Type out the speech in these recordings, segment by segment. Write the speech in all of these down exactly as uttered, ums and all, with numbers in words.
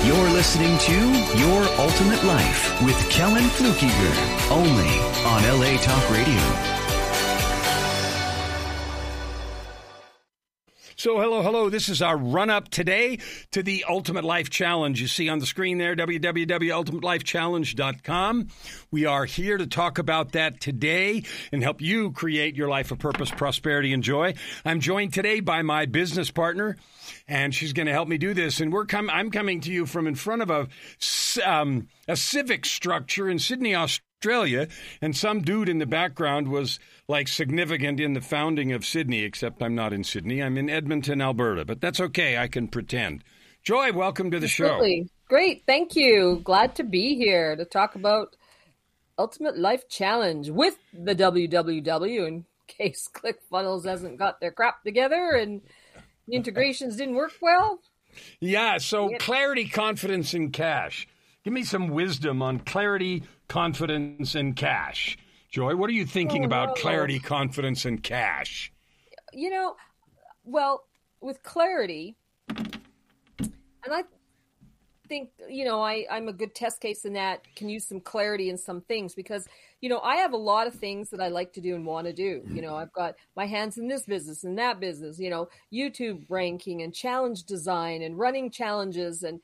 You're listening to Your Ultimate Life with Kellen Flukiger, only on L A Talk Radio. So, hello, hello. This is our run-up today to the Ultimate Life Challenge. You see on the screen there, w w w dot ultimate life challenge dot com. We are here to talk about that today and help you create your life of purpose, prosperity, and joy. I'm joined today by my business partner, and she's going to help me do this. And we're com- I'm coming to you from in front of a, um, a civic structure in Sydney, Australia, and some dude in the background was like significant in the founding of Sydney, except I'm not in Sydney. I'm in Edmonton, Alberta, but that's okay. I can pretend. Joy, welcome to the Absolutely. show. Great. Thank you. Glad to be here to talk about Ultimate Life Challenge with the W W W in case ClickFunnels hasn't got their crap together and the integrations didn't work well. Yeah, so Yep. clarity, confidence, and cash. Give me some wisdom on clarity, confidence, and cash. Joy, what are you thinking Oh, about no. clarity, confidence, and cash? You know, well, with clarity, and I think, you know, I, I'm a good test case in that, can use some clarity in some things because, you know, I have a lot of things that I like to do and want to do. You know, I've got my hands in this business and that business, you know, YouTube ranking and challenge design and running challenges and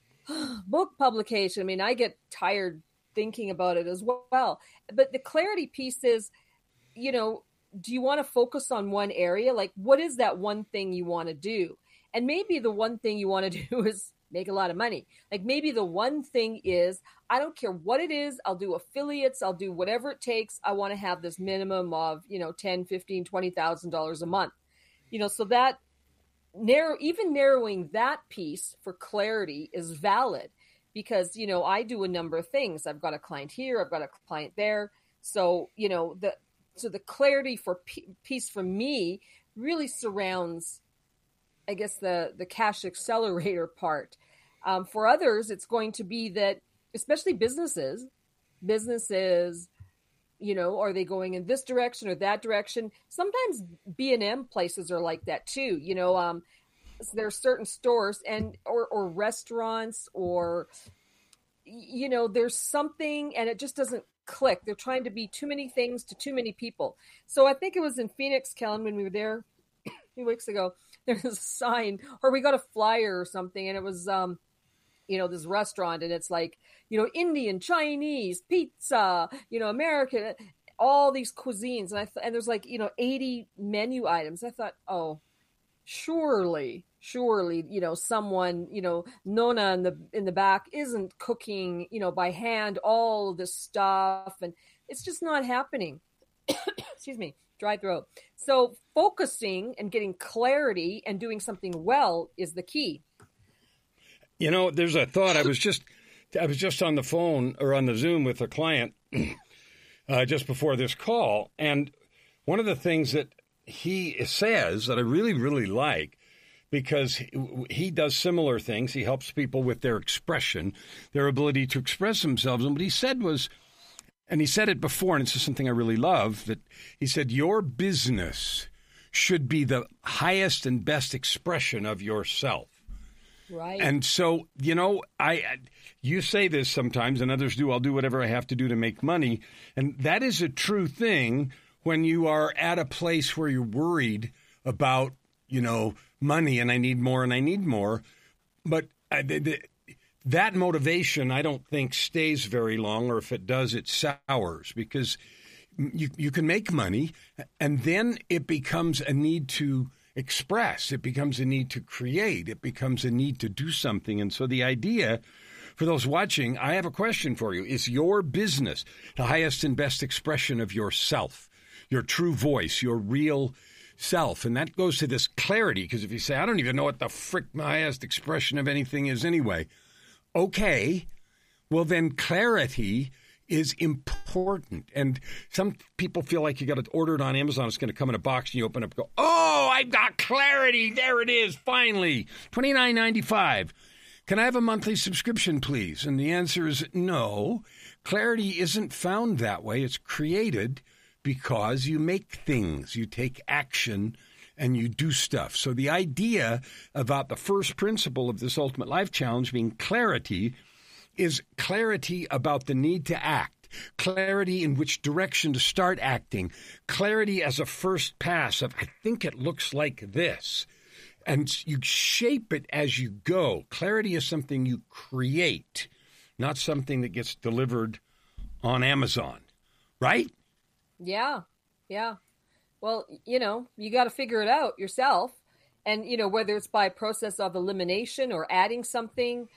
book publication. I mean, I get tired thinking about it as well. But the clarity piece is, you know, do you want to focus on one area? Like, what is that one thing you want to do? And maybe the one thing you want to do is make a lot of money. Like maybe the one thing is, I don't care what it is. I'll do affiliates. I'll do whatever it takes. I want to have this minimum of, you know, ten, fifteen, twenty thousand dollars a month, you know, so that narrow, even narrowing that piece for clarity is valid because, you know, I do a number of things. I've got a client here. I've got a client there. So, you know, the, so the clarity for p- piece for me really surrounds, I guess, the, the cash accelerator part. Um, for others, it's going to be that, especially businesses, businesses, you know, are they going in this direction or that direction? Sometimes B and M places are like that too. You know, um, there are certain stores and or, or restaurants or, you know, there's something and it just doesn't click. They're trying to be too many things to too many people. So I think it was in Phoenix, Kellen, when we were there a few weeks ago, there was a sign or we got a flyer or something and it was, um, you know, this restaurant and it's like, you know, Indian, Chinese, pizza, you know, American, all these cuisines. And I th- and there's like, you know, eighty menu items. I thought, oh, surely, surely, you know, someone, you know, Nona in the, in the back isn't cooking, you know, by hand, all this stuff. And it's just not happening. Excuse me, dry throat. So focusing and getting clarity and doing something well is the key. You know, there's a thought. I was just, I was just on the phone or on the Zoom with a client uh, just before this call, and one of the things that he says that I really, really like, because he, he does similar things. He helps people with their expression, their ability to express themselves. And what he said was, and he said it before, and it's just something I really love, that he said, your business should be the highest and best expression of yourself. Right. And so, you know, I, you say this sometimes and others do. I'll do whatever I have to do to make money. And that is a true thing when you are at a place where you're worried about, you know, money and I need more and I need more. But uh, the, the, that motivation, I don't think stays very long, or if it does, it sours because you, you can make money and then it becomes a need to express. It becomes a need to create. It becomes a need to do something. And so the idea, for those watching, I have a question for you. Is your business the highest and best expression of yourself, your true voice, your real self? And that goes to this clarity, because if you say, I don't even know what the frick my highest expression of anything is anyway. Okay, well then clarity is important. And some people feel like you got it ordered on Amazon. It's going to come in a box and you open up and go, oh, I've got clarity. There it is. Finally, twenty-nine ninety-five. Can I have a monthly subscription, please? And the answer is no. Clarity isn't found that way. It's created because you make things, you take action, and you do stuff. So the idea about the first principle of this Ultimate Life Challenge being clarity is clarity about the need to act, clarity in which direction to start acting, clarity as a first pass of, I think it looks like this. And you shape it as you go. Clarity is something you create, not something that gets delivered on Amazon, right? Yeah, yeah. Well, you know, you got to figure it out yourself. And, you know, whether it's by process of elimination or adding something,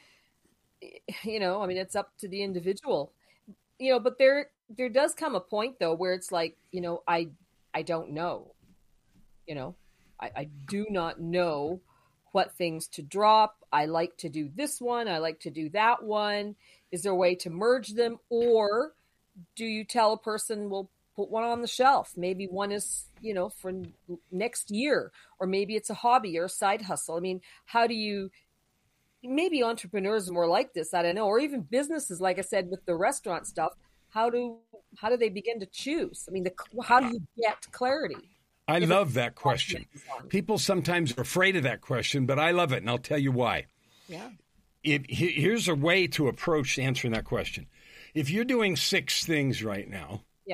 you know, I mean, it's up to the individual, you know, but there, there does come a point though, where it's like, you know, I, I don't know, you know, I, I do not know what things to drop. I like to do this one. I like to do that one. Is there a way to merge them? Or do you tell a person, well, put one on the shelf? Maybe one is, you know, for next year, or maybe it's a hobby or a side hustle. I mean, how do you, maybe entrepreneurs are more like this, I don't know, or even businesses, like I said, with the restaurant stuff, how do, how do they begin to choose? I mean, the, how do you get clarity? I love that question. People sometimes are afraid of that question, but I love it, and I'll tell you why. Yeah. It, here's a way to approach answering that question. If you're doing six things right now, yeah,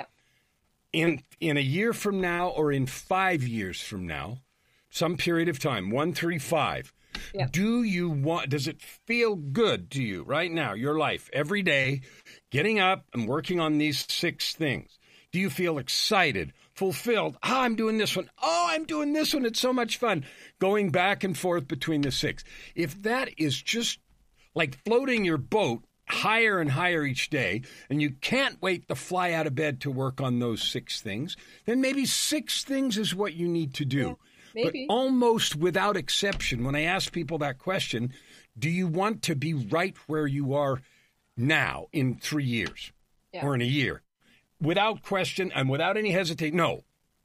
in in a year from now or in five years from now, some period of time, one, three, five, yeah. do you want? Does it feel good to you right now? Your life every day, getting up and working on these six things. Do you feel excited, fulfilled? Oh, I'm doing this one. Oh, I'm doing this one. It's so much fun. Going back and forth between the six. If that is just like floating your boat higher and higher each day, and you can't wait to fly out of bed to work on those six things, then maybe six things is what you need to do. Yeah, maybe. But almost without exception, when I ask people that question, do you want to be right where you are now in three years yeah. or in a year? Without question and without any hesitation, no.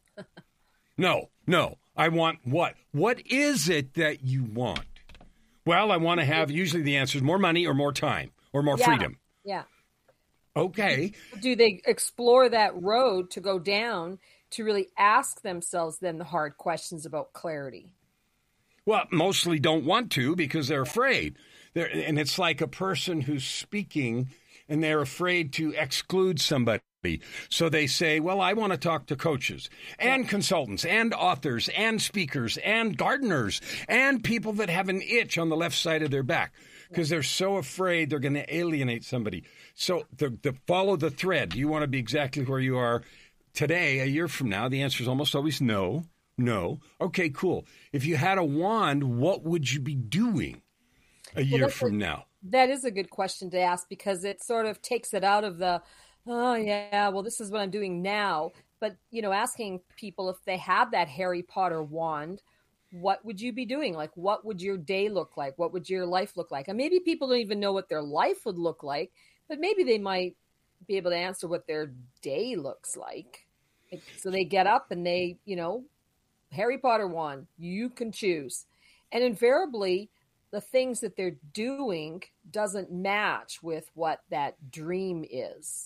no, no. I want what? What is it that you want? Well, I want to have, usually the answer is more money or more time or more yeah. freedom. Yeah. Okay. Do they explore that road to go down to really ask themselves then the hard questions about clarity? Well, mostly don't want to because they're afraid. They're, and it's like a person who's speaking and they're afraid to exclude somebody. So they say, well, I want to talk to coaches and consultants and authors and speakers and gardeners and people that have an itch on the left side of their back because they're so afraid they're going to alienate somebody. So the, the follow the thread. You want to be exactly where you are today, a year from now. The answer is almost always no, no. Okay, cool. If you had a wand, what would you be doing a year well, from a, now? That is a good question to ask because it sort of takes it out of the, oh, yeah, well, this is what I'm doing now. But, you know, asking people if they have that Harry Potter wand, what would you be doing? Like, what would your day look like? What would your life look like? And maybe people don't even know what their life would look like, but maybe they might be able to answer what their day looks like. So they get up and they, you know, Harry Potter wand, you can choose. And invariably, the things that they're doing doesn't match with what that dream is.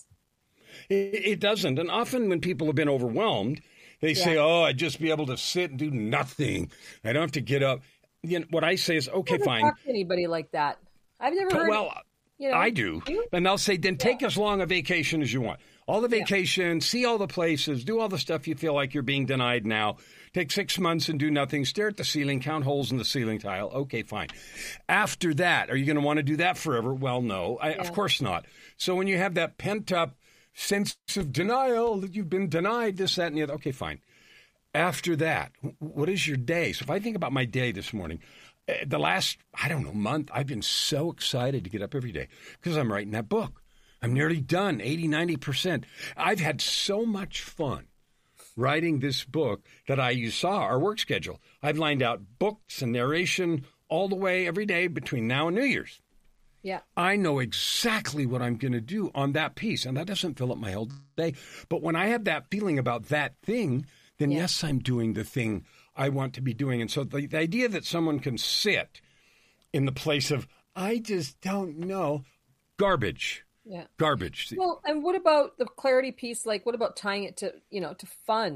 It doesn't. And often when people have been overwhelmed, they yeah. say, oh, I'd just be able to sit and do nothing. I don't have to get up. You know, what I say is, okay, I've never fine. talked to anybody like that. I've never heard. Well, you know, I do. you? And they'll say, then take yeah. as long a vacation as you want. All the vacation, yeah. see all the places, do all the stuff you feel like you're being denied now. Take six months and do nothing. Stare at the ceiling, count holes in the ceiling tile. Okay, fine. After that, are you going to want to do that forever? Well, no, I, yeah. of course not. So when you have that pent-up sense of denial that you've been denied this, that, and the other. Okay, fine. After that, what is your day? So if I think about my day this morning, the last, I don't know, month, I've been so excited to get up every day because I'm writing that book. I'm nearly done, eighty, ninety percent. I've had so much fun writing this book that I, you saw our work schedule. I've lined out books and narration all the way every day between now and New Year's. Yeah. I know exactly what I'm going to do on that piece, and that doesn't fill up my whole day. But when I have that feeling about that thing, then yeah. yes, I'm doing the thing I want to be doing. And so the, the idea that someone can sit in the place of, I just don't know, garbage. Yeah. Garbage. Well, and what about the clarity piece? Like, what about tying it to, you know, to fun?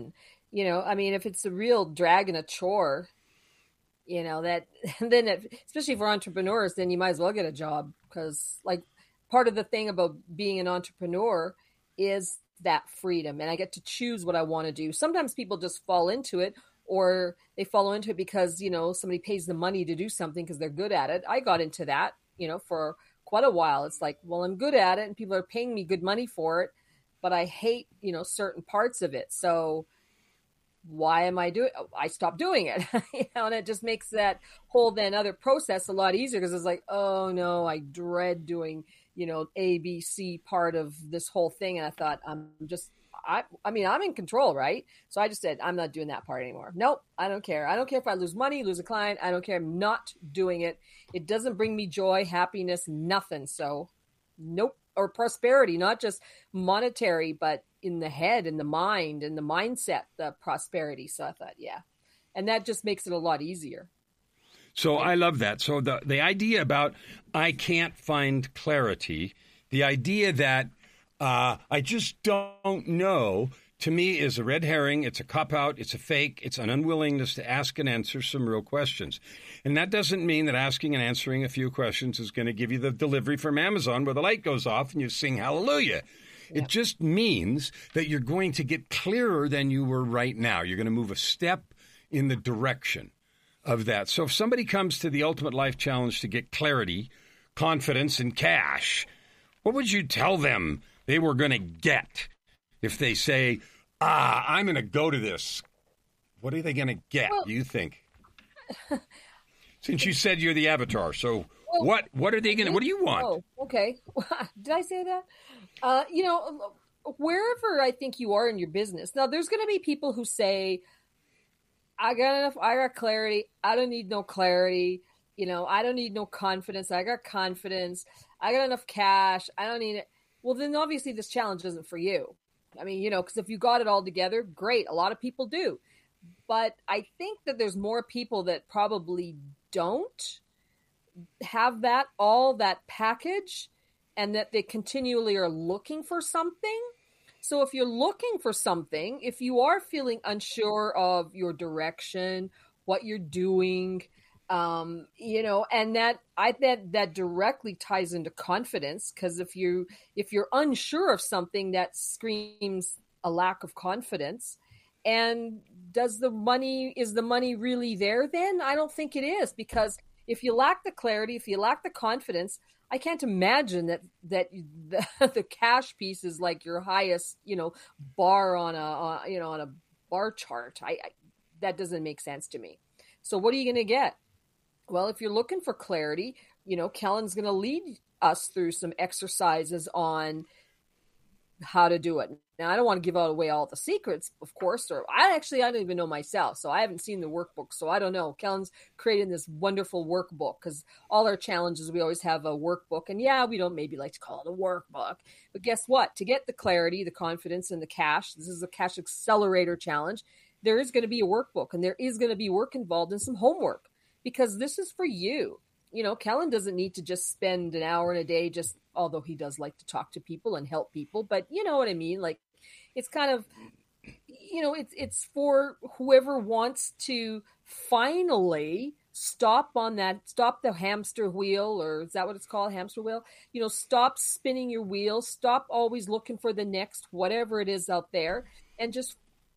You know, I mean, if it's a real drag and a chore, you know, that then it, especially for entrepreneurs, then you might as well get a job, because like part of the thing about being an entrepreneur is that freedom, and I get to choose what I want to do. Sometimes people just fall into it, or they fall into it because, you know, somebody pays the money to do something because they're good at it. I got into that, you know, for quite a while. It's like, well, I'm good at it and people are paying me good money for it, but I hate, you know, certain parts of it. So why am I doing, I stopped doing it, you know, and it just makes that whole then other process a lot easier, because it's like, oh no, I dread doing, you know, A, B, C part of this whole thing. And I thought, I'm just, I, I mean, I'm in control, right? So I just said, I'm not doing that part anymore. Nope, I don't care. I don't care if I lose money, lose a client. I don't care. I'm not doing it. It doesn't bring me joy, happiness, nothing. So nope. Or prosperity, not just monetary, but in the head and the mind and the mindset, the prosperity. So I thought, yeah. And that just makes it a lot easier. So I love that. So the, the idea about I can't find clarity, the idea that uh, I just don't know, to me is a red herring. It's a cop-out. It's a fake. It's an unwillingness to ask and answer some real questions. And that doesn't mean that asking and answering a few questions is going to give you the delivery from Amazon where the light goes off and you sing hallelujah. It just means that you're going to get clearer than you were right now. You're going to move a step in the direction of that. So if somebody comes to the Ultimate Life Challenge to get clarity, confidence, and cash, what would you tell them they were going to get if they say, ah, I'm going to go to this? What are they going to get, well, do you think? Since you said you're the avatar, so well, what what are they going to, what do you want? Oh, okay. Did I say that? Uh, you know, wherever I think you are in your business. Now, there's going to be people who say, I got enough, I got clarity. I don't need no clarity. You know, I don't need no confidence. I got confidence. I got enough cash. I don't need it. Well, then obviously this challenge isn't for you. I mean, you know, because if you got it all together, great. A lot of people do. But I think that there's more people that probably don't have that, all that package, and that they continually are looking for something. So if you're looking for something, if you are feeling unsure of your direction, what you're doing, um, you know, and that I bet that directly ties into confidence, because if you if you're unsure of something, that screams a lack of confidence. And does the money is the money really there then? I don't think it is, because if you lack the clarity, if you lack the confidence, I can't imagine that that the, the cash piece is like your highest, you know, bar on a on, you know on a bar chart. I, I that doesn't make sense to me. So what are you going to get? Well, if you're looking for clarity, you know, Kellen's going to lead us through some exercises on how to do it. Now, I don't want to give out away all the secrets, of course, or I actually, I don't even know myself. So I haven't seen the workbook. So I don't know. Kellen's creating this wonderful workbook, because all our challenges, we always have a workbook. And yeah, we don't maybe like to call it a workbook, but guess what? To get the clarity, the confidence, and the cash, this is a cash accelerator challenge. There is going to be a workbook, and there is going to be work involved and some homework, because this is for you. You know, Kellen doesn't need to just spend an hour in a day, just, although he does like to talk to people and help people, but you know what I mean? Like, it's kind of, you know, it's, it's for whoever wants to finally stop on that, stop the hamster wheel, or is that what it's called? Hamster wheel? You know, stop spinning your wheel, stop always looking for the next, whatever it is out there, and just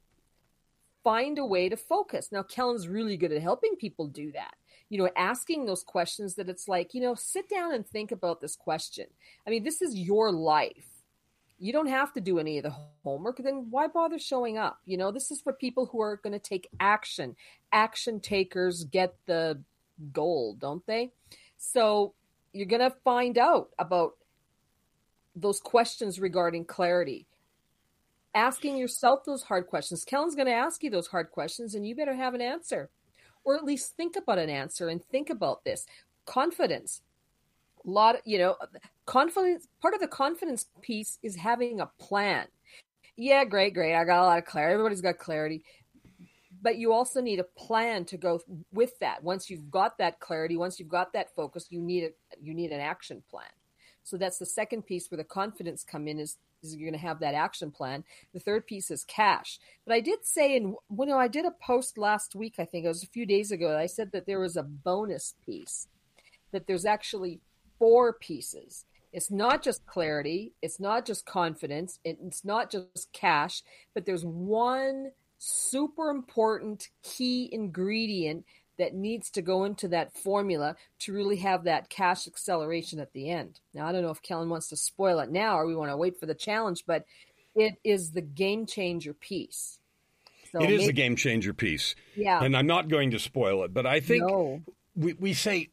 find a way to focus. Now, Kellen's really good at helping people do that. You know, asking those questions that it's like, you know, sit down and think about this question. I mean, this is your life. You don't have to do any of the homework. Then why bother showing up? You know, this is for people who are going to take action. Action takers get the gold, don't they? So you're going to find out about those questions regarding clarity. Asking yourself those hard questions. Kellen's going to ask you those hard questions, and you better have an answer. Or at least think about an answer and think about this. Confidence. A lot, you know, confidence, part of the confidence piece is having a plan. Yeah, great, great. I got a lot of clarity. Everybody's got clarity. But you also need a plan to go with that. Once you've got that clarity, once you've got that focus, you need a, you need an action plan. So that's the second piece where the confidence come in is, is you're going to have that action plan. The third piece is cash. But I did say, in well, no, I did a post last week, I think it was a few days ago, I said that there was a bonus piece, that there's actually four pieces. It's not just clarity. It's not just confidence. It's not just cash, but there's one super important key ingredient that needs to go into that formula to really have that cash acceleration at the end. Now, I don't know if Kellen wants to spoil it now or we want to wait for the challenge, but it is the game changer piece. So it is maybe, the game changer piece. Yeah. And I'm not going to spoil it, but I think no. we, we say,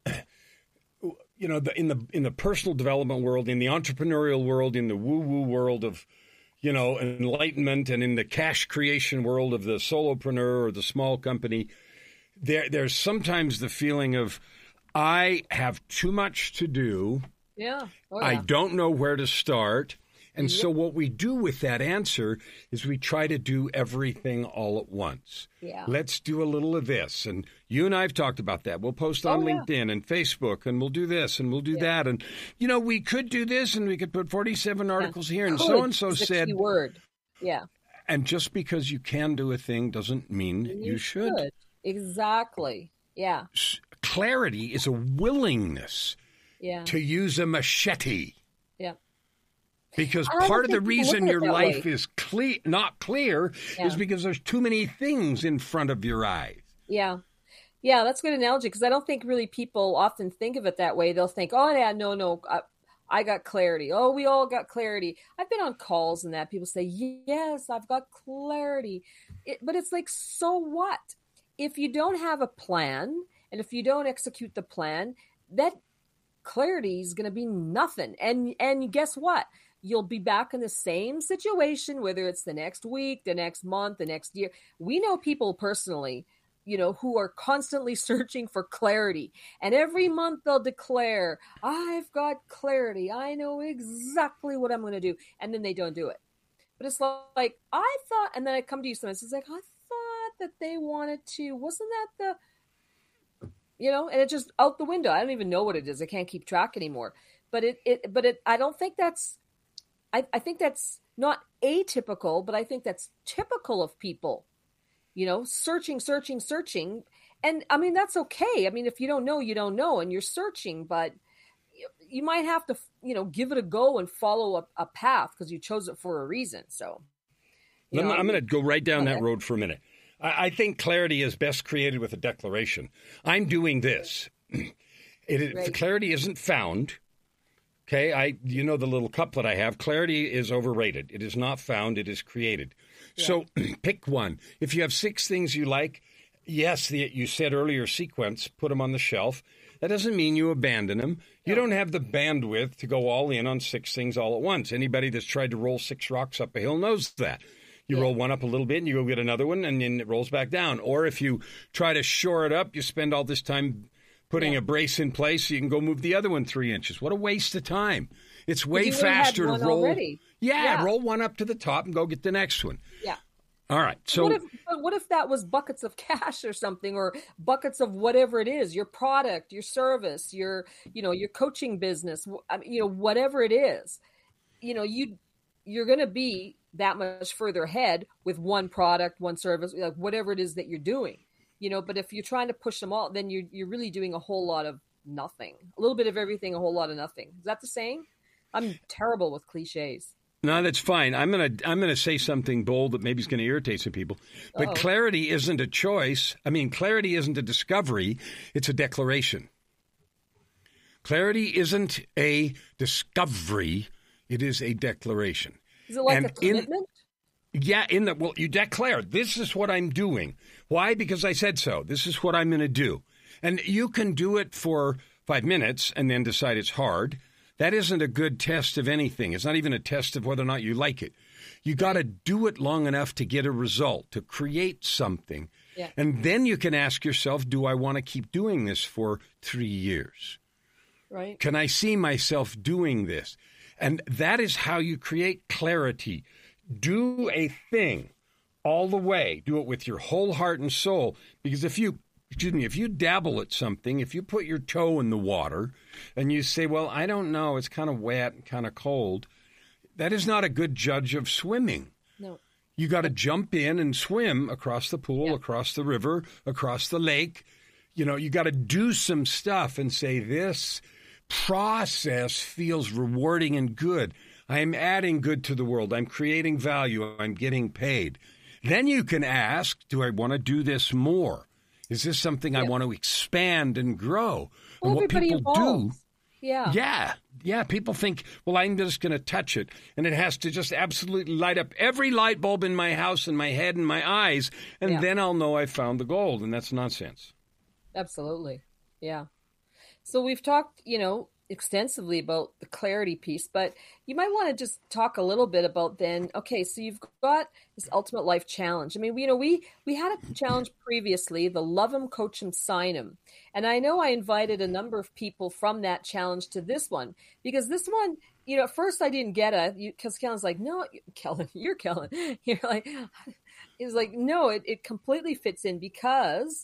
you know, the, in the in the personal development world, in the entrepreneurial world, in the woo-woo world of, you know, enlightenment, and in the cash creation world of the solopreneur or the small company, There, there's sometimes the feeling of, I have too much to do. Yeah. Oh, yeah. I don't know where to start. And Yep. so what we do with that answer is we try to do everything all at once. Yeah. Let's do a little of this. And you and I have talked about that. We'll post on Oh, yeah. LinkedIn and Facebook, and we'll do this and we'll do Yeah. that. And, you know, we could do this and we could put forty-seven articles here. And Could so-and-so is the said, key word. Yeah. and just because you can do a thing doesn't mean you, You should. should. Exactly. Yeah. Clarity is a willingness Yeah. to use a machete. Yeah. Because I don't part of the think people look reason at it your that life way. is clear, not clear Yeah. is because there's too many things in front of your eyes. Yeah. Yeah, that's a good analogy because I don't think really people often think of it that way. They'll think, oh, yeah, no, no, I, I got clarity. Oh, we all got clarity. I've been on calls and that people say, yes, I've got clarity. It, but it's like, so what? If you don't have a plan and if you don't execute the plan, that clarity is going to be nothing. And and guess what? You'll be back in the same situation, whether it's the next week, the next month, the next year. We know people personally, you know, who are constantly searching for clarity. And every month they'll declare, I've got clarity. I know exactly what I'm going to do. And then they don't do it. But it's like, I thought, and then I come to you sometimes, it's like, I thought that they wanted to, wasn't that the, you know, and it's just out the window. I don't even know what it is. I can't keep track anymore. But it, it but it, I don't think that's, I, I think that's not atypical, but I think that's typical of people, you know, searching, searching, searching. And I mean, that's okay. I mean, if you don't know, you don't know, and you're searching, but you, you might have to, you know, give it a go and follow a, a path because you chose it for a reason. So, you I'm, know, I'm going to go right down okay. that road for a minute. I, I think clarity is best created with a declaration. I'm doing this. It is, Right. Clarity isn't found. Okay, I you know the little couplet I have. Clarity is overrated. It is not found. It is created. Yeah. So pick one. If you have six things you like, yes, the, you said earlier sequence, put them on the shelf. That doesn't mean you abandon them. You No. don't have the bandwidth to go all in on six things all at once. Anybody that's tried to roll six rocks up a hill knows that. You Yeah. roll one up a little bit and you go get another one and then it rolls back down. Or if you try to shore it up, you spend all this time putting Yeah. a brace in place so you can go move the other one three inches. What a waste of time. It's way you would've had faster to one roll. already. Yeah, Yeah. roll one up to the top and go get the next one. Yeah. All right. So what if, but what if that was buckets of cash or something, or buckets of whatever it is, your product, your service, your, you know, your coaching business, wh- I mean, you know, whatever it is, you know, you, you're going to be that much further ahead with one product, one service, like whatever it is that you're doing, you know, but if you're trying to push them all, then you're, you're really doing a whole lot of nothing, a little bit of everything, a whole lot of nothing. Is that the saying? I'm terrible with cliches. no, that's fine. I'm gonna I'm gonna say something bold that maybe is gonna irritate some people. But Uh-oh. clarity isn't a choice. I mean, clarity isn't a discovery. It's a declaration. Clarity isn't a discovery. It is a declaration. Is it like And a in- commitment? Yeah, in the well, you declare this is what I'm doing. Why? Because I said so. This is what I'm going to do, and you can do it for five minutes and then decide it's hard. That isn't a good test of anything. It's not even a test of whether or not you like it. You got to do it long enough to get a result, to create something, Yeah. and then you can ask yourself, do I want to keep doing this for three years? Right. Can I see myself doing this? And that is how you create clarity. Do a thing all the way. Do it with your whole heart and soul. Because if you excuse me, if you dabble at something, if you put your toe in the water and you say, well, I don't know, it's kind of wet and kind of cold, that is not a good judge of swimming. No. You got to jump in and swim across the pool, yeah. across the river, across the lake. You know, you got to do some stuff and say, this process feels rewarding and good. I am adding good to the world. I'm creating value. I'm getting paid. Then you can ask, do I want to do this more? Is this something yeah. I want to expand and grow? Well, and what everybody people evolves. do. Yeah. Yeah. Yeah. People think, well, I'm just going to touch it. And it has to just absolutely light up every light bulb in my house and my head and my eyes. And yeah. then I'll know I found the gold. And that's nonsense. Absolutely. Yeah. So we've talked, you know, extensively about the clarity piece, but you might want to just talk a little bit about then, okay, so you've got this ultimate life challenge. I mean, you know, we, we had a challenge previously, the Love 'em, Coach 'em, Sign 'em. And I know I invited a number of people from that challenge to this one, because this one, you know, at first I didn't get it because Kellen's like, no, Kellen, you're Kellen. You're like, it's like, no, it, it completely fits in because,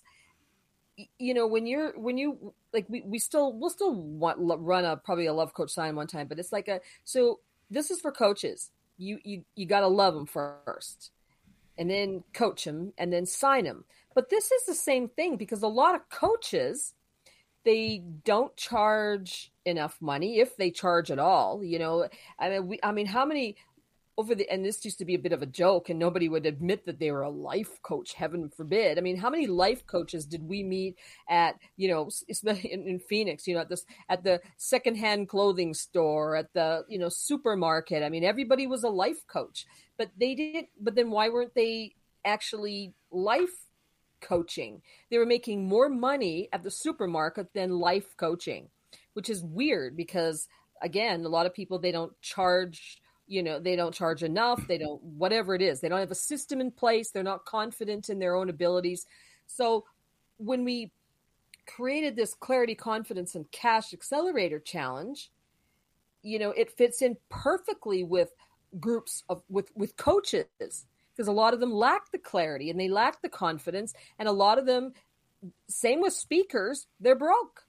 you know, when you're, when you, like, we, we still, we'll still want, run a, probably a love coach sign one time, but it's like a, so this is for coaches. You, you, you got to love them first and then coach them and then sign them. But this is the same thing because a lot of coaches, they don't charge enough money if they charge at all. You know, I mean, we, I mean, how many over the, and this used to be a bit of a joke and nobody would admit that they were a life coach, heaven forbid. I mean, how many life coaches did we meet at, you know, in, in Phoenix, you know, at this, at the secondhand clothing store, at the, you know, supermarket. I mean, everybody was a life coach, but they did, but then why weren't they actually life coaching? They were making more money at the supermarket than life coaching, which is weird because again, a lot of people, they don't charge, you know, they don't charge enough. They don't, whatever it is, they don't have a system in place. They're not confident in their own abilities. So when we created this Clarity, Confidence, and Cash Accelerator Challenge, you know, it fits in perfectly with groups of, with, with coaches because a lot of them lack the clarity and they lack the confidence. And a lot of them, same with speakers, they're broke,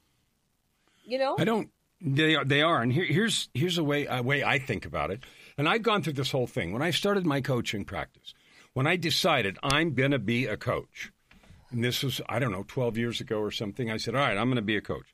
you know? I don't, they are, they are. And here, here's, here's a way, a way I think about it. And I've gone through this whole thing. When I started my coaching practice, when I decided I'm going to be a coach, and this was, I don't know, twelve years ago or something, I said, all right, I'm going to be a coach.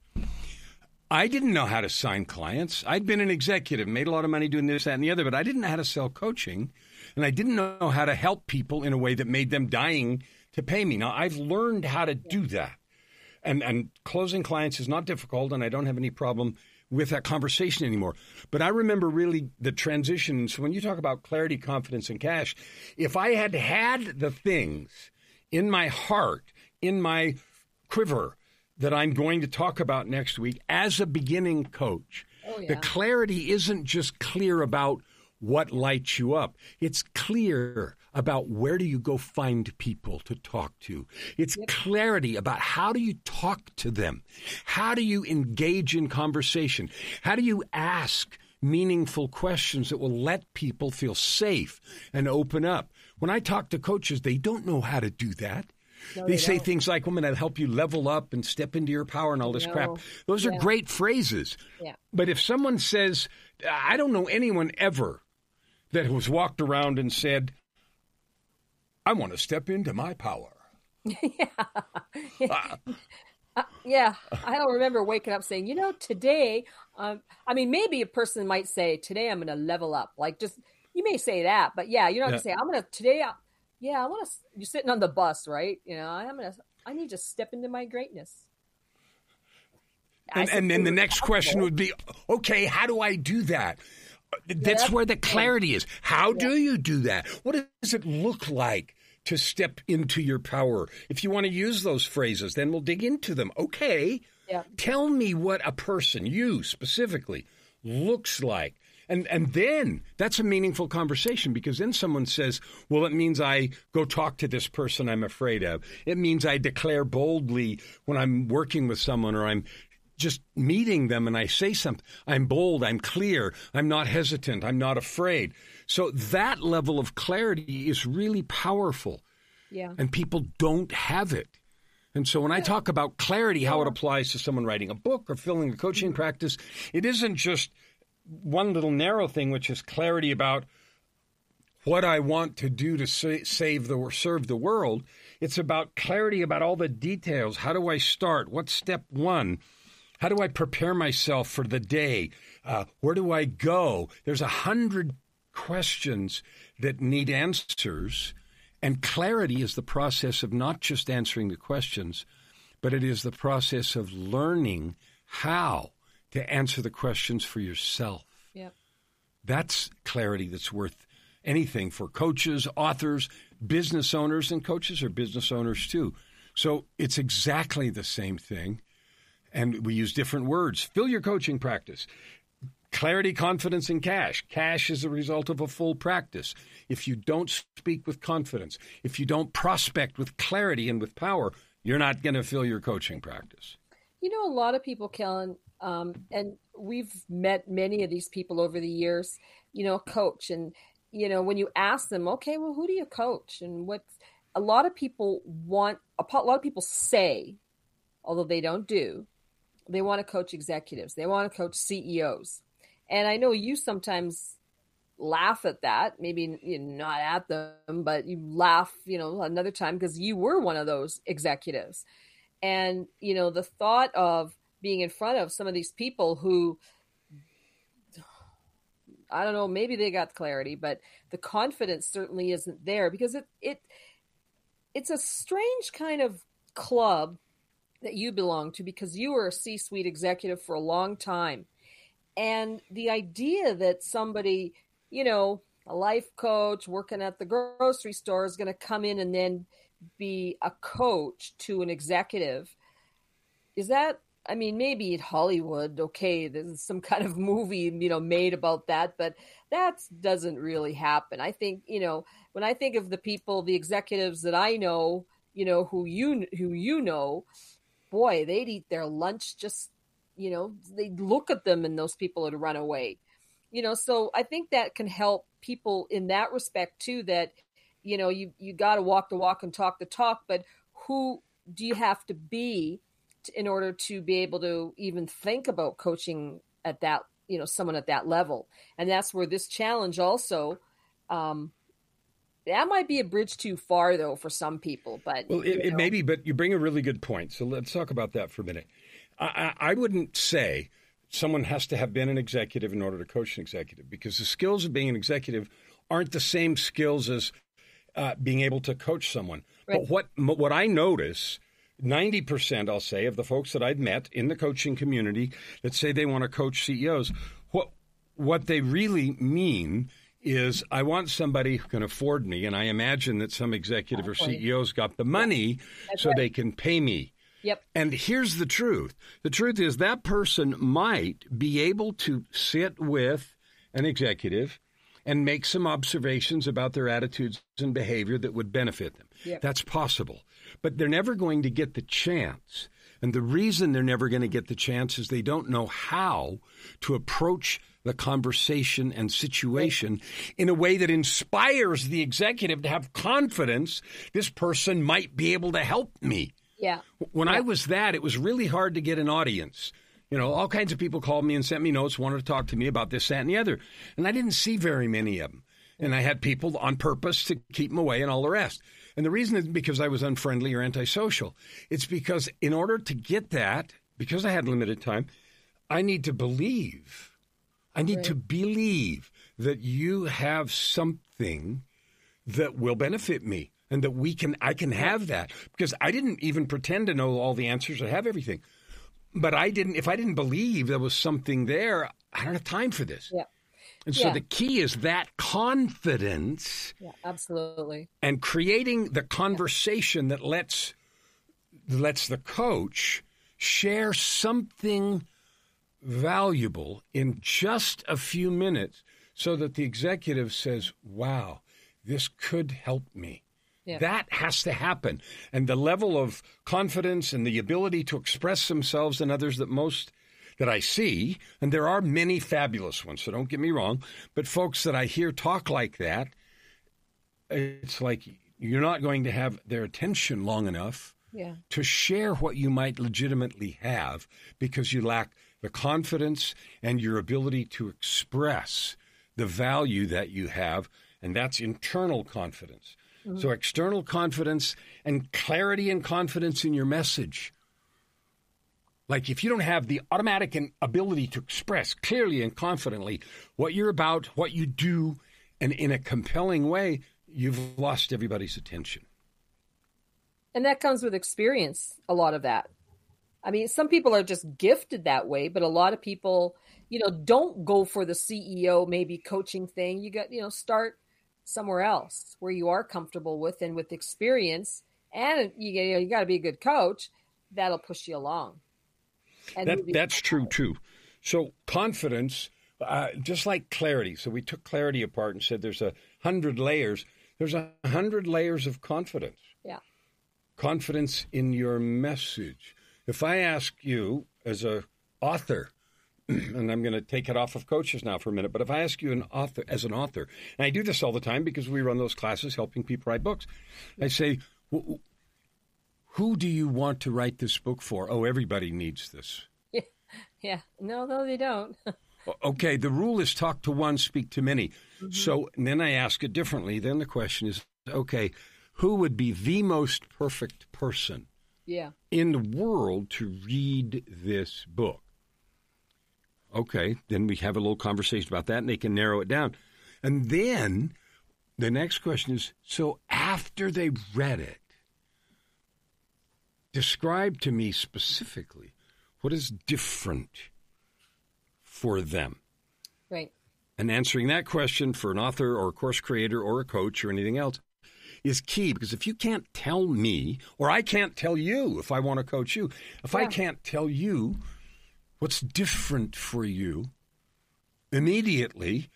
I didn't know how to sign clients. I'd been an executive, made a lot of money doing this, that, and the other, but I didn't know how to sell coaching, and I didn't know how to help people in a way that made them dying to pay me. Now, I've learned how to do that. And, and closing clients is not difficult, and I don't have any problem with that conversation anymore. But I remember really the transition. So when you talk about clarity, confidence, and cash, if I had had the things in my heart, in my quiver that I'm going to talk about next week as a beginning coach, oh, yeah. the clarity isn't just clear about what lights you up. It's clear about where do you go find people to talk to. It's yep. clarity about how do you talk to them? How do you engage in conversation? How do you ask meaningful questions that will let people feel safe and open up? When I talk to coaches, they don't know how to do that. No, they, they say don't. things like, I'm going to help you level up and step into your power and all this no. crap. Those yeah. are great phrases. Yeah. But if someone says, I don't know anyone ever that has walked around and said, I want to step into my power. yeah. Uh, uh, yeah. I don't remember waking up saying, you know, today, um, I mean, maybe a person might say, today I'm going to level up. Like just, you may say that, but yeah, you're not going to say, I'm going to, today, I, yeah, I want to, you're sitting on the bus, right? You know, I'm going to, I need to step into my greatness. And, and then the next question would be, okay, how do I do that? That's yeah, where the clarity is. How yeah. do you do that? What does it look like to step into your power? If you want to use those phrases, then we'll dig into them. Okay, yeah. tell me what a person, you specifically, looks like. And and then that's a meaningful conversation because then someone says, well, it means I go talk to this person I'm afraid of. It means I declare boldly when I'm working with someone or I'm just meeting them and I say something, I'm bold, I'm clear, I'm not hesitant, I'm not afraid. So that level of clarity is really powerful. Yeah. And people don't have it. And so when I talk about clarity, how it applies to someone writing a book or filling a coaching practice, it isn't just one little narrow thing, which is clarity about what I want to do to sa- save the or serve the world. It's about clarity about all the details. How do I start? What's step one? How do I prepare myself for the day? Uh, where do I go? There's a hundred questions that need answers. And clarity is the process of not just answering the questions, but it is the process of learning how to answer the questions for yourself. Yep. That's clarity that's worth anything for coaches, authors, business owners, and coaches are business owners too. So it's exactly the same thing. And we use different words. Fill your coaching practice. Clarity, confidence, and cash. Cash is a result of a full practice. If you don't speak with confidence, if you don't prospect with clarity and with power, you're not going to fill your coaching practice. You know, a lot of people, Kellen, um, and we've met many of these people over the years, you know, coach. And, you know, when you ask them, okay, well, who do you coach? And what a lot of people want, a lot of people say, although they don't do, they want to coach executives. They want to coach C E Os. And I know you sometimes laugh at that, maybe you know, not at them, but you laugh, you know, another time because you were one of those executives. And, you know, the thought of being in front of some of these people who, I don't know, maybe they got clarity, but the confidence certainly isn't there because it it it's a strange kind of club that you belong to because you were a C-suite executive for a long time. And the idea that somebody, you know, a life coach working at the grocery store is going to come in and then be a coach to an executive, is that, I mean, maybe in Hollywood, okay, there's some kind of movie, you know, made about that, but that doesn't really happen. I think, you know, when I think of the people, the executives that I know, you know, who you, who you know, boy, they'd eat their lunch just, you know, they'd look at them and those people would run away, you know, so I think that can help people in that respect too, that, you know, you, you got to walk the walk and talk the talk, but who do you have to be to, in order to be able to even think about coaching at that, you know, someone at that level? And that's where this challenge also, um, that might be a bridge too far though for some people, but well, it, it may be, but you bring a really good point. So let's talk about that for a minute. I, I wouldn't say someone has to have been an executive in order to coach an executive because the skills of being an executive aren't the same skills as uh, being able to coach someone. Right. But what what I notice, ninety percent, I'll say, of the folks that I've met in the coaching community that say they want to coach C E Os, what what they really mean is I want somebody who can afford me, and I imagine that some executive or C E Os got the money yeah. so right. they can pay me. Yep. And here's the truth. The truth is that person might be able to sit with an executive and make some observations about their attitudes and behavior that would benefit them. Yep. That's possible. But they're never going to get the chance. And the reason they're never going to get the chance is they don't know how to approach the conversation and situation in a way that inspires the executive to have confidence this person might be able to help me. Yeah. When yeah. I was that, it was really hard to get an audience. You know, all kinds of people called me and sent me notes, wanted to talk to me about this, that, and the other. And I didn't see very many of them. And I had people on purpose to keep them away and all the rest. And the reason isn't because I was unfriendly or antisocial. It's because in order to get that, because I had limited time, I need to believe. I need right. to believe that you have something that will benefit me. And that we can, I can have that because I didn't even pretend to know all the answers or have everything. But I didn't, if I didn't believe there was something there, I don't have time for this. Yeah. And so yeah. the key is that confidence. Yeah, absolutely. And creating the conversation yeah. that lets, lets the coach share something valuable in just a few minutes so that the executive says, wow, this could help me. Yeah. That has to happen. And the level of confidence and the ability to express themselves and others that most that I see, and there are many fabulous ones, so don't get me wrong, but folks that I hear talk like that, it's like you're not going to have their attention long enough Yeah. to share what you might legitimately have because you lack the confidence and your ability to express the value that you have, and that's internal confidence. Mm-hmm. So external confidence and clarity and confidence in your message. Like if you don't have the automatic ability to express clearly and confidently what you're about, what you do, and in a compelling way, you've lost everybody's attention. And that comes with experience, a lot of that. I mean, some people are just gifted that way, but a lot of people, you know, don't go for the C E O, maybe coaching thing. You got, you know, start somewhere else where you are comfortable with and with experience. And you, you know, you got to be a good coach. That'll push you along. And that, that's true, too. So confidence, uh, just like clarity. So we took clarity apart and said there's a hundred layers. There's a hundred layers of confidence. Yeah. Confidence in your message. If I ask you as a author, and I'm going to take it off of coaches now for a minute, but if I ask you an author as an author, and I do this all the time because we run those classes helping people write books, I say, who do you want to write this book for? Oh, everybody needs this. Yeah. Yeah. No, no, they don't. Okay, the rule is talk to one, speak to many. Mm-hmm. So and then I ask it differently. Then the question is, okay, who would be the most perfect person yeah. in the world to read this book? Okay, then we have a little conversation about that, and they can narrow it down. And then the next question is, so after they read it, describe to me specifically what is different for them. Right. And answering that question for an author or a course creator or a coach or anything else is key, because if you can't tell me, or I can't tell you if I want to coach you, if yeah. I can't tell you what's different for you immediately,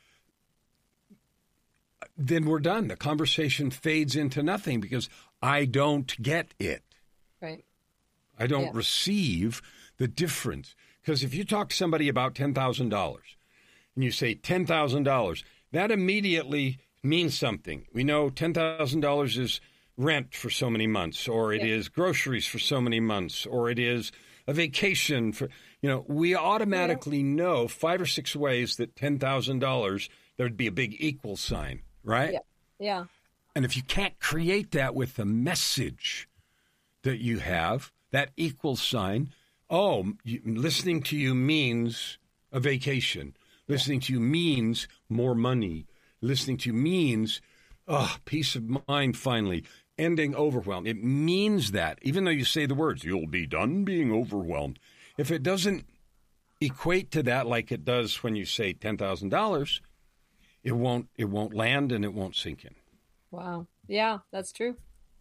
then we're done. The conversation fades into nothing because I don't get it. Right. I don't yeah. receive the difference. Because if you talk to somebody about ten thousand dollars and you say ten thousand dollars, that immediately means something. We know ten thousand dollars is rent for so many months, or it yeah. is groceries for so many months, or it is a vacation for, you know, we automatically yeah. know five or six ways that ten thousand dollars, there would be a big equal sign, right? Yeah. Yeah. And if you can't create that with the message that you have, that equal sign, oh, you, listening to you means a vacation. Listening yeah. to you means more money. Listening to you means, oh, peace of mind finally. Ending overwhelmed. It means that, even though you say the words, you'll be done being overwhelmed. If it doesn't equate to that like it does when you say ten thousand dollars, it won't, it won't land and it won't sink in. Wow. Yeah, that's true.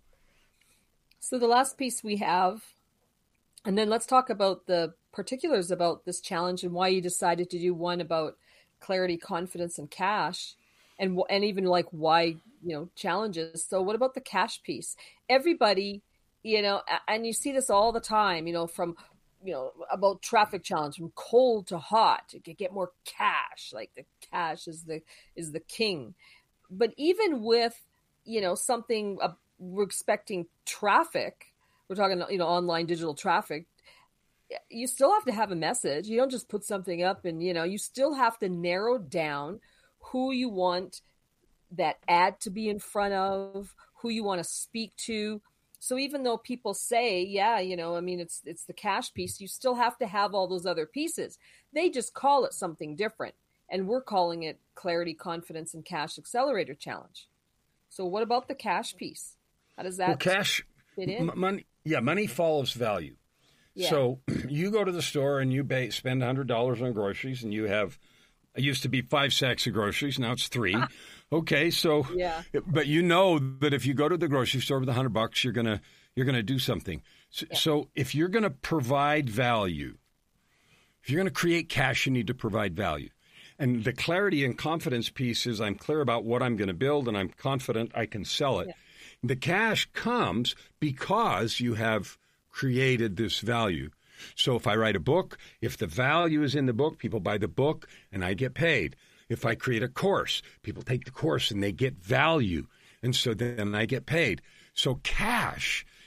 So the last piece we have, and then let's talk about the particulars about this challenge and why you decided to do one about clarity, confidence, and cash, and and even like why, you know, challenges. So what about the cash piece? Everybody, you know, and you see this all the time, you know, from, you know, about traffic challenge, from cold to hot, to get more cash, like the cash is the is the king. But even with, you know, something uh, we're expecting traffic, we're talking, you know, online digital traffic, you still have to have a message. You don't just put something up and, you know, you still have to narrow down who you want that ad to be in front of, who you want to speak to. So even though people say, yeah, you know, I mean, it's it's the cash piece, you still have to have all those other pieces. They just call it something different. And we're calling it Clarity, Confidence, and Cash Accelerator Challenge. So what about the cash piece? How does that well, cash, fit in? M- money, yeah, money follows value. Yeah. So you go to the store and you pay, spend one hundred dollars on groceries, and you have, it used to be five sacks of groceries, now it's three. Okay, so, yeah. but you know that if you go to the grocery store with a hundred bucks, you're gonna you're gonna do something. So, yeah. so if you're gonna provide value, if you're gonna create cash, you need to provide value. And the clarity and confidence piece is I'm clear about what I'm going to build, and I'm confident I can sell it. Yeah. The cash comes because you have created this value. So if I write a book, if the value is in the book, people buy the book and I get paid. If I create a course, people take the course and they get value. And so then I get paid. So cash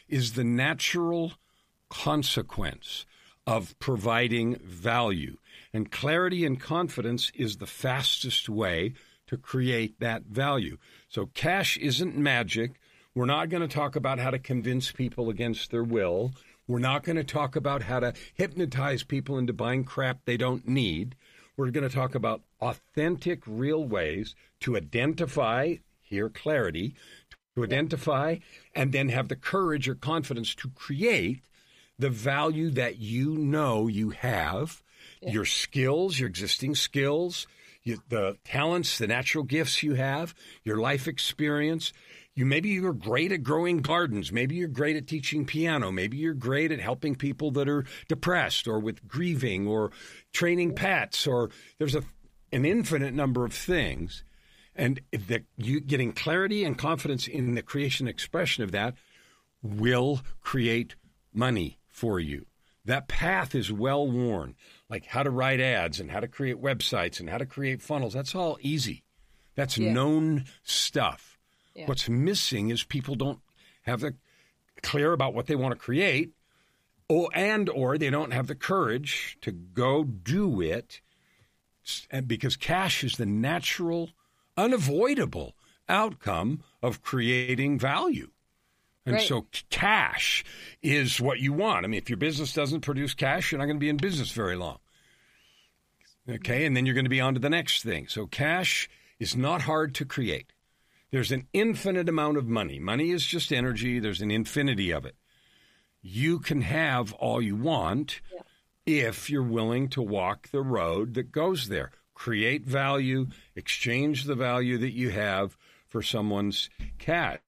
is the natural consequence of providing value. And clarity and confidence is the fastest way to create that value. So cash isn't magic. We're not going to talk about how to convince people against their will. We're not going to talk about how to hypnotize people into buying crap they don't need. We're going to talk about authentic, real ways to identify, here clarity, to identify and then have the courage or confidence to create the value that you know you have, yeah. your skills, your existing skills, you, the talents, the natural gifts you have, your life experience. You maybe you're great at growing gardens. Maybe you're great at teaching piano. Maybe you're great at helping people that are depressed or with grieving or training pets. Or there's a an infinite number of things. And that you getting clarity and confidence in the creation expression of that will create money for you. That path is well worn, like how to write ads and how to create websites and how to create funnels. That's all easy. That's yeah. known stuff. Yeah. What's missing is people don't have the clear about what they want to create, or and or they don't have the courage to go do it, and because cash is the natural, unavoidable outcome of creating value. And right. so cash is what you want. I mean, if your business doesn't produce cash, you're not going to be in business very long. Okay, and then you're going to be on to the next thing. So cash is not hard to create. There's an infinite amount of money. Money is just energy. There's an infinity of it. You can have all you want yeah. if you're willing to walk the road that goes there. Create value, exchange the value that you have for someone's cash.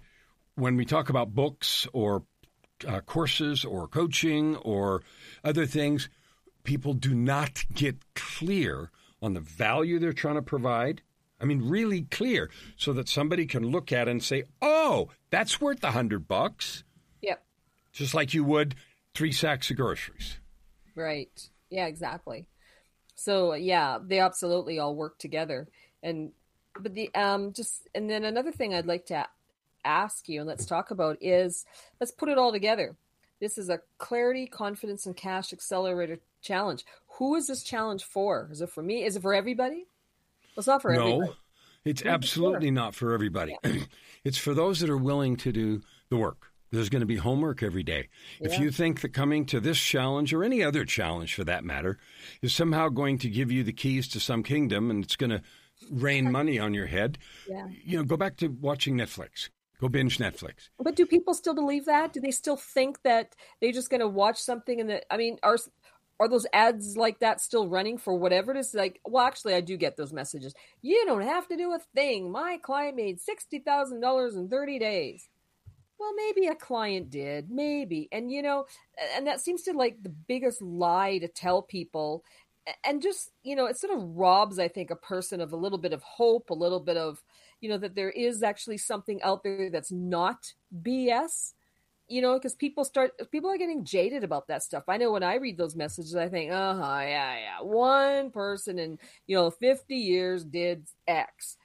When we talk about books or uh, courses or coaching or other things, people do not get clear on the value they're trying to provide. I mean, really clear, so that somebody can look at it and say, oh, that's worth a hundred bucks. Yep. Just like you would three sacks of groceries. Right. Yeah, exactly. So, yeah, they absolutely all work together. And, but the, um, just, and then another thing I'd like to ask you, and let's talk about is, let's put it all together. This is a Clarity, Confidence, and Cash Accelerator Challenge. Who is this challenge for? Is it for me? Is it for everybody? Well, it's not for no, everybody. No, it's absolutely not for everybody. Yeah. It's for those that are willing to do the work. There's going to be homework every day. Yeah. If you think that coming to this challenge, or any other challenge for that matter, is somehow going to give you the keys to some kingdom and it's going to rain money on your head, yeah. you know, go back to watching Netflix. Go binge Netflix. But do people still believe that? Do they still think that they're just going to watch something and that, I mean, are are those ads like that still running for whatever it is? Like, well, actually, I do get those messages. You don't have to do a thing. My client made sixty thousand dollars in thirty days. Well, maybe a client did, maybe. And, you know, and that seems to like the biggest lie to tell people. And just, you know, it sort of robs, I think, a person of a little bit of hope, a little bit of, you know, that there is actually something out there that's not B S, you know, because people start, people are getting jaded about that stuff. I know when I read those messages, I think, uh-huh, yeah, yeah. One person in, you know, fifty years did X.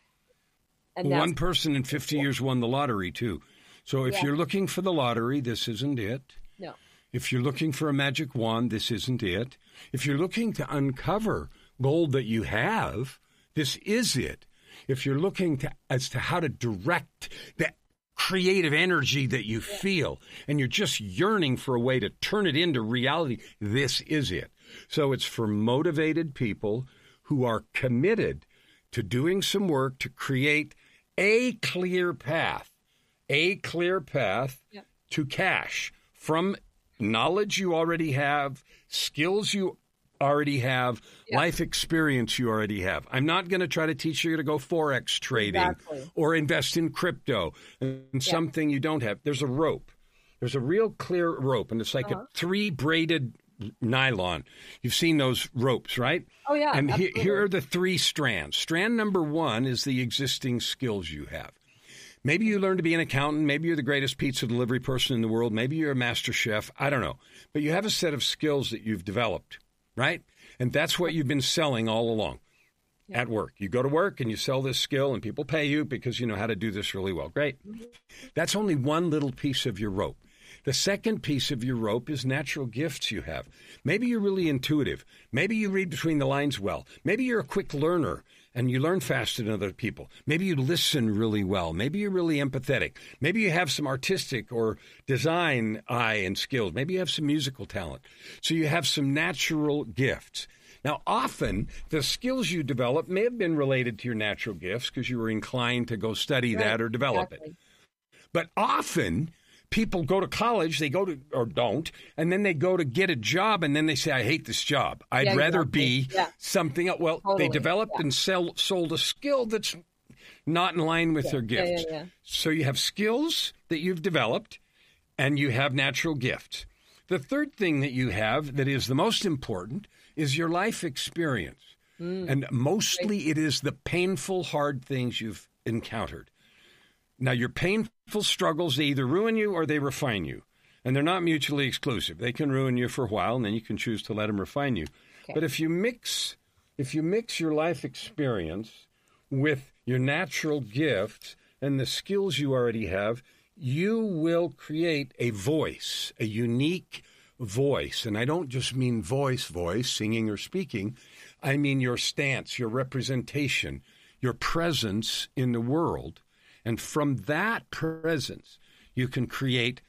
And well, one person in fifty years won the lottery, too. So if yeah. you're looking for the lottery, this isn't it. No. If you're looking for a magic wand, this isn't it. If you're looking to uncover gold that you have, this is it. If you're looking to as to how to direct that creative energy that you yeah. feel, and you're just yearning for a way to turn it into reality, this is it. So it's for motivated people who are committed to doing some work to create a clear path, a clear path yeah. to cash from knowledge you already have, skills you already have, yeah. life experience you already have. I'm not going to try to teach you to go Forex trading exactly. or invest in crypto and yeah. something you don't have. There's a rope. There's a real clear rope, and it's like uh-huh. a three braided nylon. You've seen those ropes, right? Oh, yeah. And he, here are the three strands. Strand number one is the existing skills you have. Maybe you learn to be an accountant. Maybe you're the greatest pizza delivery person in the world. Maybe you're a master chef. I don't know. But you have a set of skills that you've developed, right? And that's what you've been selling all along yeah. at work. You go to work and you sell this skill and people pay you because you know how to do this really well. Great. Mm-hmm. That's only one little piece of your rope. The second piece of your rope is natural gifts you have. Maybe you're really intuitive. Maybe you read between the lines well. Maybe you're a quick learner and you learn faster than other people. Maybe you listen really well. Maybe you're really empathetic. Maybe you have some artistic or design eye and skills. Maybe you have some musical talent. So you have some natural gifts. Now, often the skills you develop may have been related to your natural gifts because you were inclined to go study Right, that or develop exactly. it. But often people go to college, they go to, or don't, and then they go to get a job, and then they say, I hate this job. I'd Yeah, rather exactly. be Yeah. something else. Well, Totally. they developed Yeah. and sell, sold a skill that's not in line with Yeah. their Yeah, yeah, gifts. yeah. So you have skills that you've developed, and you have natural gifts. The third thing that you have that is the most important is your life experience. Mm. And mostly it is the painful, hard things you've encountered. Now, your painful struggles, they either ruin you or they refine you. And they're not mutually exclusive. They can ruin you for a while, and then you can choose to let them refine you. Okay. But if you mix if you mix your life experience with your natural gifts and the skills you already have, you will create a voice, a unique voice. And I don't just mean voice, voice, singing or speaking. I mean your stance, your representation, your presence in the world. And from that presence, you can create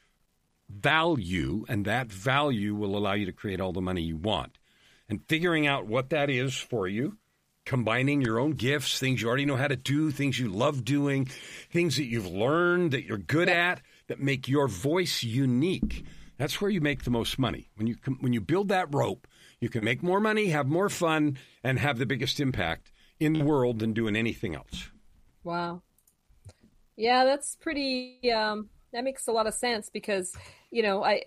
value, and that value will allow you to create all the money you want. And figuring out what that is for you, combining your own gifts, things you already know how to do, things you love doing, things that you've learned that you're good at, that make your voice unique. That's where you make the most money. When you when you build that rope, you can make more money, have more fun, and have the biggest impact in the world than doing anything else. Wow. Yeah, that's pretty, um, that makes a lot of sense because, you know, I,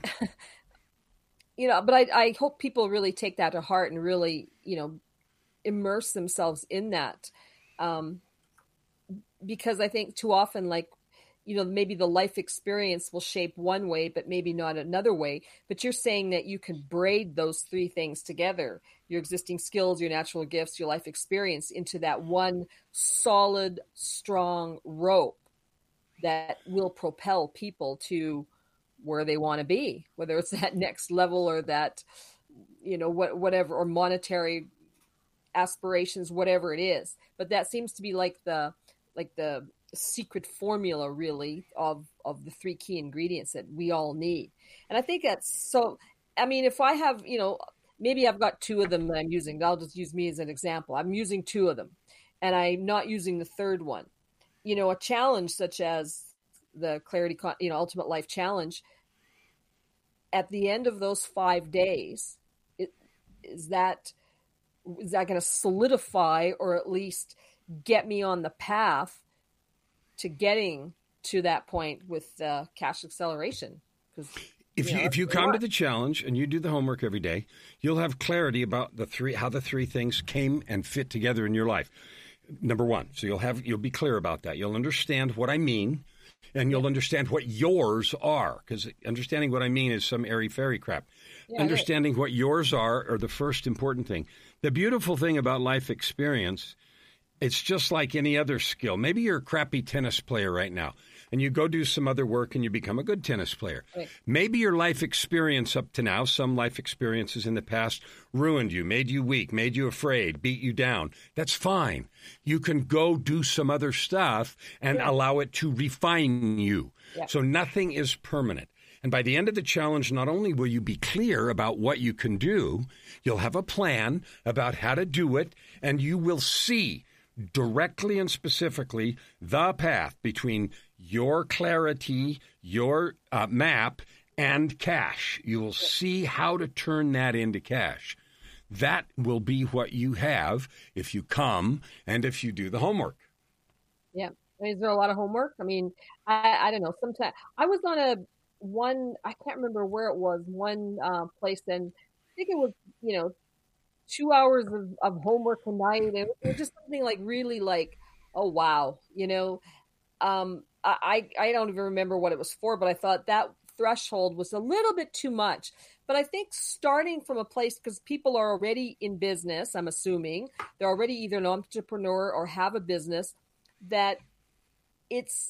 you know, but I, I hope people really take that to heart and really, you know, immerse themselves in that. Um, because I think too often, like, you know, maybe the life experience will shape one way, but maybe not another way. But you're saying that you can braid those three things together, your existing skills, your natural gifts, your life experience into that one solid, strong rope that will propel people to where they want to be, whether it's that next level or that, you know, what, whatever, or monetary aspirations, whatever it is. But that seems to be like the, like the, secret formula really of of the three key ingredients that we all need. And I think that's so, I mean, if I have, you know, maybe I've got two of them that I'm using, I'll just use me as an example. I'm using two of them and I'm not using the third one. You know, a challenge such as the Clarity, you know, Ultimate Life Challenge, at the end of those five days, it, is that is that going to solidify or at least get me on the path to getting to that point with uh, cash acceleration? Because if you, know, if you come to the challenge and you do the homework every day, you'll have clarity about the three how the three things came and fit together in your life. Number one, so you'll have you'll be clear about that. You'll understand what I mean, and you'll understand what yours are. Because understanding what I mean is some airy fairy crap. Yeah, understanding right. what yours are are the first important thing. The beautiful thing about life experience, it's just like any other skill. Maybe you're a crappy tennis player right now, and you go do some other work and you become a good tennis player. Right. Maybe your life experience up to now, some life experiences in the past, ruined you, made you weak, made you afraid, beat you down. That's fine. You can go do some other stuff and yeah. allow it to refine you. Yeah. So nothing is permanent. And by the end of the challenge, not only will you be clear about what you can do, you'll have a plan about how to do it, and you will see directly and specifically the path between your clarity, your uh, map, and cash. You will see how to turn that into cash. That will be what you have if you come and if you do the homework. Yeah. Is there a lot of homework? I mean, I, I don't know. Sometimes I was on a one, I can't remember where it was, one uh, place, and I think it was, you know, two hours of, of homework a night. It was just something like really like, oh, wow. You know, um, I, I don't even remember what it was for, but I thought that threshold was a little bit too much. But I think starting from a place, because people are already in business, I'm assuming they're already either an entrepreneur or have a business, that it's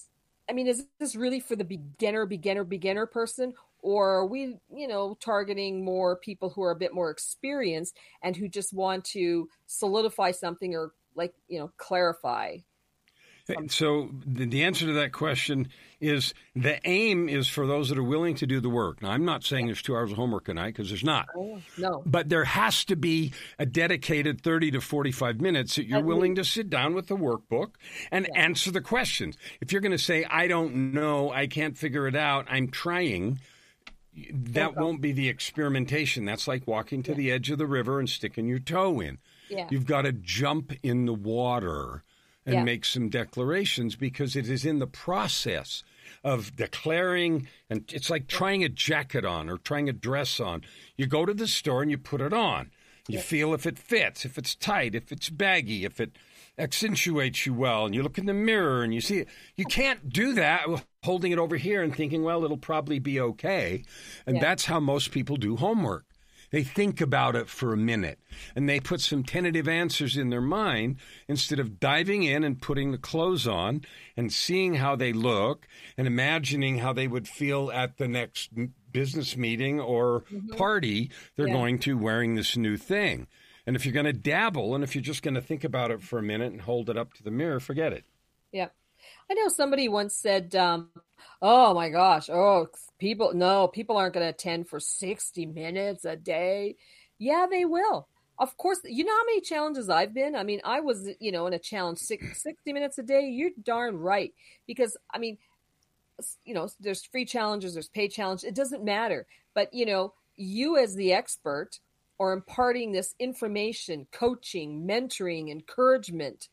I mean, is this really for the beginner, beginner, beginner person? Or are we, you know, targeting more people who are a bit more experienced and who just want to solidify something or, like, you know, clarify? Something? So the, the answer to that question is the aim is for those that are willing to do the work. Now, I'm not saying there's two hours of homework a night, because there's not. Oh, no. But there has to be a dedicated thirty to forty-five minutes that you're At willing least. to sit down with the workbook and Yeah. answer the questions. If you're going to say, I don't know, I can't figure it out, I'm trying, that Okay. won't be the experimentation. That's like walking to Yeah. the edge of the river and sticking your toe in. Yeah. You've got to jump in the water and Yeah. make some declarations, because it is in the process of declaring, and it's like trying a jacket on or trying a dress on. You go to the store and you put it on. You Yeah. feel if it fits, if it's tight, if it's baggy, if it accentuates you well, and you look in the mirror and you see it. You can't do that holding it over here and thinking, well, it'll probably be okay. And Yeah. that's how most people do homework. They think about it for a minute, and they put some tentative answers in their mind instead of diving in and putting the clothes on and seeing how they look and imagining how they would feel at the next m- business meeting or party they're Yeah. going to wearing this new thing. And if you're going to dabble, and if you're just going to think about it for a minute and hold it up to the mirror, forget it. Yeah. I know somebody once said, um, oh my gosh, oh, people, no, people aren't going to attend for sixty minutes a day. Yeah, they will. Of course, you know how many challenges I've been? I mean, I was, you know, in a challenge six, sixty minutes a day. You're darn right. Because, I mean, you know, there's free challenges, there's paid challenges. It doesn't matter. But, you know, you as the expert are imparting this information, coaching, mentoring, encouragement.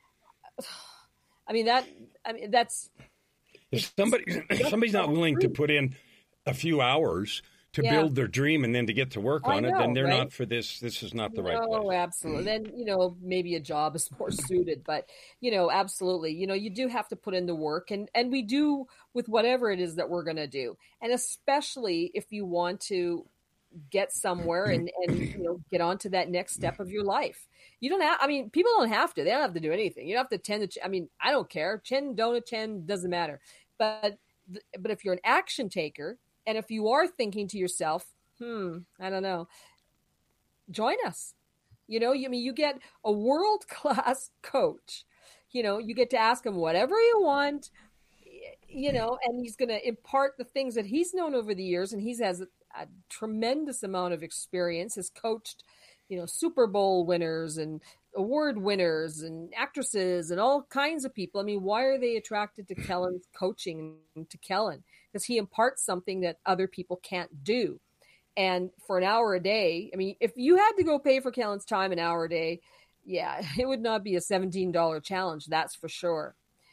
I mean, that, I mean, that's, If somebody, if somebody's not willing to put in a few hours to Yeah. build their dream and then to get to work I on it, then know, they're right? not for this. This is not the right no, place. absolutely. Then, you know, maybe a job is more suited, but, you know, absolutely. You know, you do have to put in the work, and, and we do with whatever it is that we're going to do. And especially if you want to get somewhere and, and, you know, get on to that next step of your life. You don't have, I mean, people don't have to, they don't have to do anything. You don't have to attend the, ch- I mean, I don't care. Attend, don't attend, doesn't matter. But, th- but if you're an action taker, and if you are thinking to yourself, hmm, I don't know, join us. You know, you I mean you get a world-class coach. You know, you get to ask him whatever you want, you know, and he's going to impart the things that he's known over the years, and he's has a, a tremendous amount of experience. Has coached, you know, Super Bowl winners and award winners and actresses and all kinds of people. I mean, why are they attracted to Kellen's coaching and to Kellen? Because he imparts something that other people can't do. And for an hour a day, I mean, if you had to go pay for Kellen's time an hour a day, yeah, it would not be a seventeen dollars challenge, that's for sure.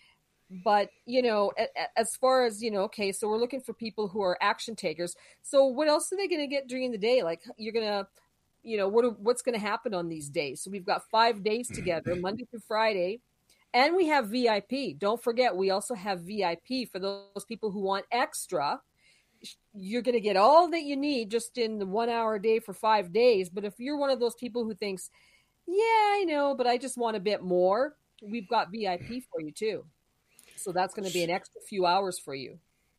But, you know, a- a- as far as, you know, okay, so we're looking for people who are action takers. So what else are they going to get during the day? Like, you're going to, you know, what are, what's going to happen on these days? So we've got five days together, Monday through Friday. And we have V I P. Don't forget, we also have V I P for those people who want extra. You're going to get all that you need just in the one hour a day for five days. But if you're one of those people who thinks, yeah, I know, but I just want a bit more, we've got V I P for you too. So that's going to be an extra few hours for you.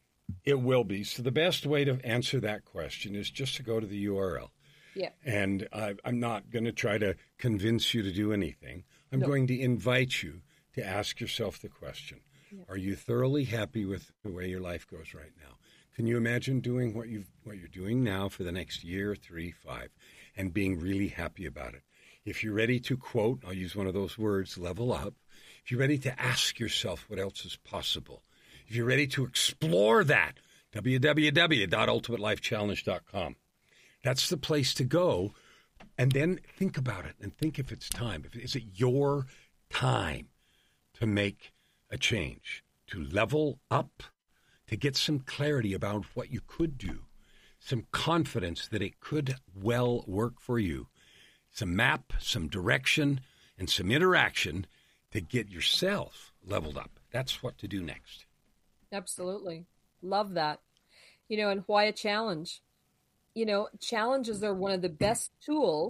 It will be. So the best way to answer that question is just to go to the U R L. Yeah. And I, I'm not going to try to convince you to do anything. I'm No. going to invite you to ask yourself the question, Yeah. are you thoroughly happy with the way your life goes right now? Can you imagine doing what you've what you're doing now for the next year, three, five, and being really happy about it? If you're ready to, quote, I'll use one of those words, level up, if you're ready to ask yourself what else is possible, if you're ready to explore that, w w w dot ultimate life challenge dot com. That's the place to go. And then think about it and think if it's time. If, is it your time to make a change, to level up, to get some clarity about what you could do, some confidence that it could well work for you, some map, some direction, and some interaction to get yourself leveled up. That's what to do next. Absolutely. Love that. You know, and why a challenge? You know, challenges are one of the best tools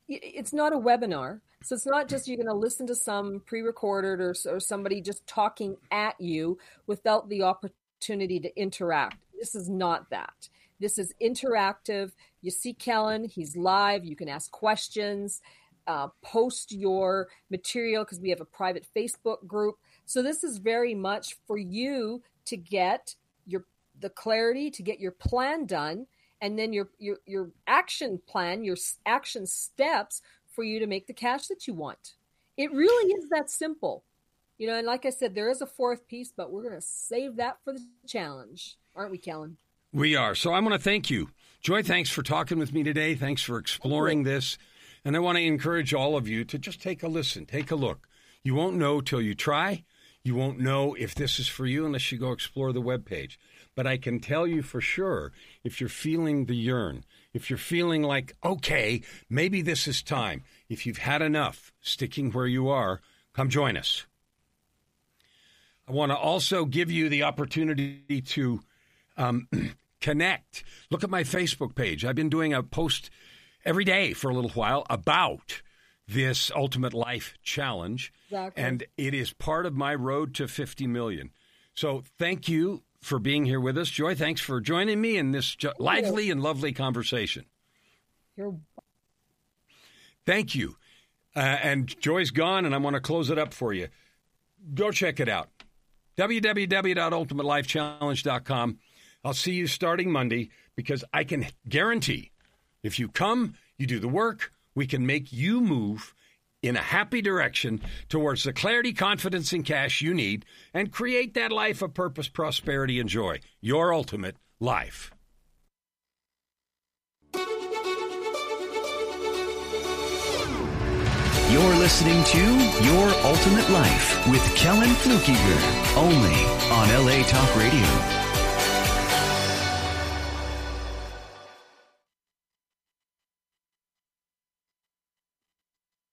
it's not a webinar. So it's not just you're going to listen to some pre-recorded or, or somebody just talking at you without the opportunity to interact. This is not that. This is interactive. You see Kellen, he's live. You can ask questions, uh, post your material because we have a private Facebook group. So this is very much for you to get your the clarity, to get your plan done, and then your your your action plan, your action steps for you to make the cash that you want. It really is that simple. You know, and like I said, there is a fourth piece, but we're going to save that for the challenge. Aren't we, Kellen? We are. So I want to thank you. Joy, thanks for talking with me today. Thanks for exploring this. And I want to encourage all of you to just take a listen, take a look. You won't know till you try. You won't know if this is for you unless you go explore the webpage. But I can tell you for sure, if you're feeling the yearn, if you're feeling like, okay, maybe this is time, if you've had enough sticking where you are, come join us. I want to also give you the opportunity to um, connect. Look at my Facebook page. I've been doing a post every day for a little while about this Ultimate Life Challenge. Exactly. And it is part of my road to fifty million. So thank you for being here with us. Joy, thanks for joining me in this jo- lively and lovely conversation. You're... Thank you. Uh, and Joy's gone, and I want to close it up for you. Go check it out. w w w dot ultimate life challenge dot com. I'll see you starting Monday because I can guarantee if you come, you do the work, we can make you move in a happy direction towards the clarity, confidence, and cash you need and create that life of purpose, prosperity, and joy. Your ultimate life. You're listening to Your Ultimate Life with Kellen Flukiger, only on L A Talk Radio.